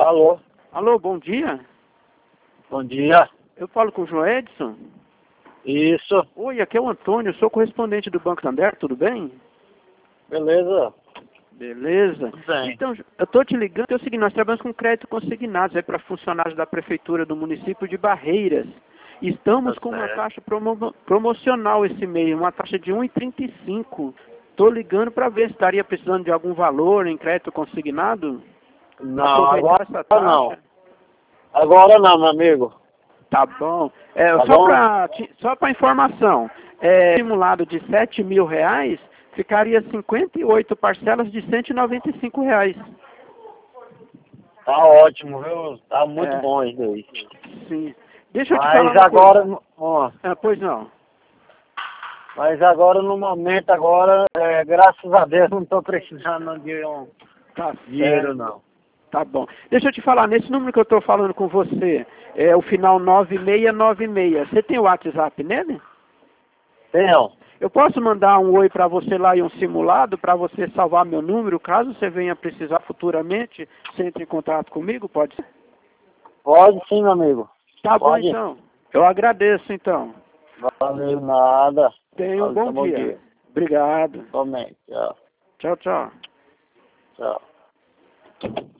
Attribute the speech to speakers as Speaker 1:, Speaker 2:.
Speaker 1: Alô?
Speaker 2: Alô, bom dia.
Speaker 1: Bom dia.
Speaker 2: Eu falo com o João Edson.
Speaker 1: Isso.
Speaker 2: Oi, aqui é o Antônio, eu sou correspondente do Banco Santander, tudo bem?
Speaker 1: Beleza?
Speaker 2: Beleza.
Speaker 1: Tudo bem.
Speaker 2: Então, eu tô te ligando, é o seguinte, nós trabalhamos com crédito consignado, para funcionários da Prefeitura do município de Barreiras. Estamos
Speaker 1: Tá
Speaker 2: com uma
Speaker 1: certo.
Speaker 2: taxa promocional esse mês, uma taxa de 1,35. Tô ligando para ver se estaria precisando de algum valor em crédito consignado.
Speaker 1: Não,
Speaker 2: Aproveitar
Speaker 1: agora
Speaker 2: essa taxa.
Speaker 1: não. Agora não, meu amigo.
Speaker 2: Tá bom.
Speaker 1: Tá
Speaker 2: Só para informação, simulado de R$ 7.000, ficaria 58 parcelas de R$ 195.
Speaker 1: Tá ótimo, viu? Tá muito
Speaker 2: É,
Speaker 1: bom isso aí.
Speaker 2: sim. Deixa eu te falar
Speaker 1: Mas
Speaker 2: uma
Speaker 1: agora,
Speaker 2: coisa.
Speaker 1: ó,
Speaker 2: Pois não.
Speaker 1: mas agora no momento agora, graças a Deus não tô precisando de
Speaker 2: Tá
Speaker 1: dinheiro
Speaker 2: certo.
Speaker 1: não.
Speaker 2: Tá bom. Deixa eu te falar, nesse número que eu estou falando com você, é o final 9696. Você tem o WhatsApp nele?
Speaker 1: Tenho.
Speaker 2: Eu posso mandar um oi para você lá e um simulado para você salvar meu número, caso você venha precisar futuramente, você entre em contato comigo, pode ser?
Speaker 1: Pode sim, meu amigo.
Speaker 2: Tá bom
Speaker 1: Pode.
Speaker 2: então. Eu agradeço então.
Speaker 1: Valeu nada.
Speaker 2: Tenha um
Speaker 1: Valeu,
Speaker 2: bom dia. Obrigado.
Speaker 1: Somente. Tchau.
Speaker 2: Tchau, tchau.
Speaker 1: Tchau.